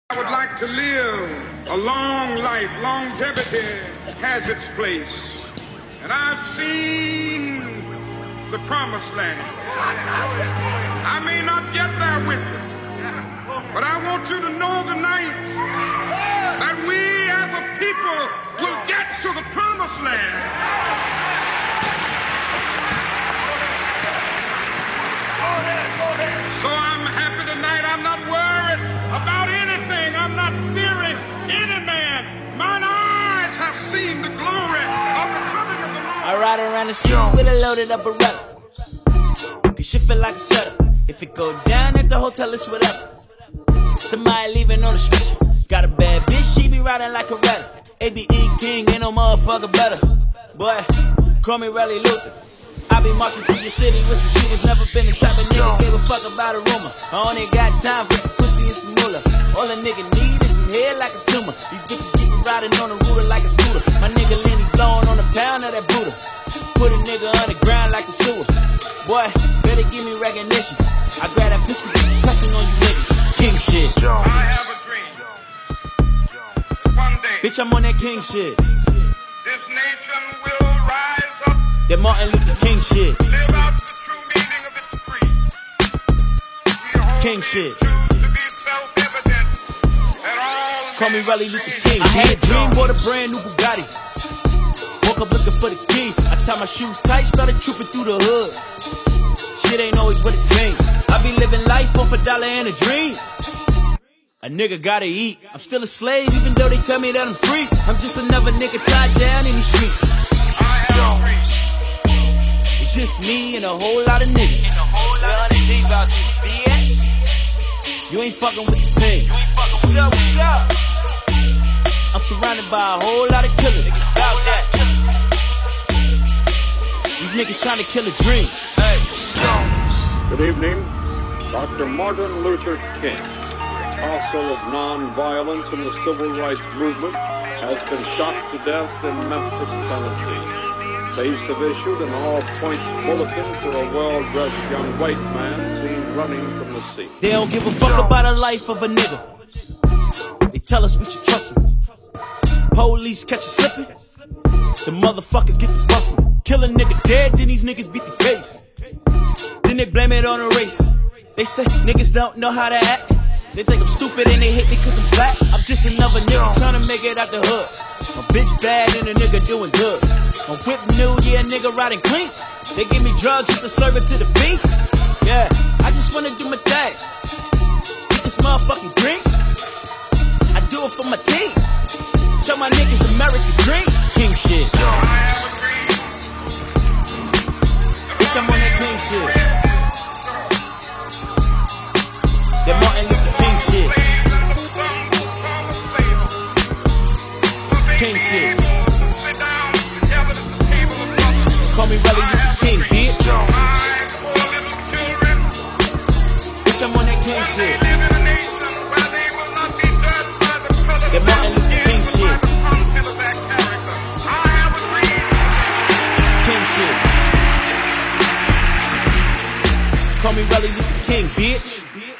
I would like to live a long life. Longevity has its place. And I've seen the promised land. I may not get there with it, but I want you to know tonight that we as a people will get to the promised land. So I'm happy tonight. I'm not worried about anything. I'm not fearing any man. Mine eyes have seen the glory of the coming of the Lord. I ride around the city with a loaded up Beretta. Cause shit feel like a setup. If it go down at the hotel, it's whatever. Somebody leaving on the street. Got a bad bitch, she be riding like a ratter. ABE King, ain't no motherfucker better. Boy, call me Rally Luther. I be marching through your city with some shooters. Never been the type of nigga give a fuck about a rumor. I only got time for some pussy and some moolah. All a nigga need is some head like a tumor. These bitches keep riding on the ruler like a scooter. My nigga Lenny blowing on a pound of that Buddha. Put a nigga on the ground like a sewer. Boy, better give me recognition. I grab that pistol, pressing on you niggas. King shit. I have a dream. One day, Bitch, I'm on that king shit. this nation will rise up, That Martin Luther King shit. live out the true meaning of its creed. We hold King these shit. truths to be self-evident that all Call me men Rally are Luther free. King. I had a dream, bought a brand new Bugatti. Woke up looking for the keys. I tied my shoes tight, started trooping through the hood. Shit ain't always what it seems. I be living life off $1 and a dream. A nigga gotta eat. I'm still a slave, even though they tell me that I'm free. I'm just another nigga tied down in these streets. I have a dream. It's just me and a whole lot of niggas. And a whole lot of deep out this bitch. You ain't fucking with the team. You ain't fucking with what's up? I'm surrounded by a whole lot of killers. Niggas about that. These niggas trying to kill a dream. Hey, Good evening. Dr. Martin Luther King, apostle of nonviolence in the civil rights movement, has been shot to death in Memphis, Tennessee. Police have issued an all-points bulletin for a well-dressed young white man seen running from the scene. they don't give a fuck about the life of a nigga. They tell us we should trust them. Police catch us slipping. The motherfuckers get the bustin'. Kill a nigga dead, then these niggas beat the case. Then they blame it on the race. They say niggas don't know how to act. They think I'm stupid and they hate me cause I'm black. I'm just another nigga tryna make it out the hood. My bitch bad and a nigga doing good. My whip new, yeah, nigga riding clean. They give me drugs just to serve it to the beast. Yeah, I just wanna do my thing. Get this motherfucking drink. I do it for my team. Show my niggas the American dream. King shit. Bitch, I'm on that king shit. That Martin Luther King shit. King shit. Call me Rally Luther King, bitch. Bitch, I'm on that king shit. That Martin Luther King shit. King shit. Call me Rally Luther King, bitch.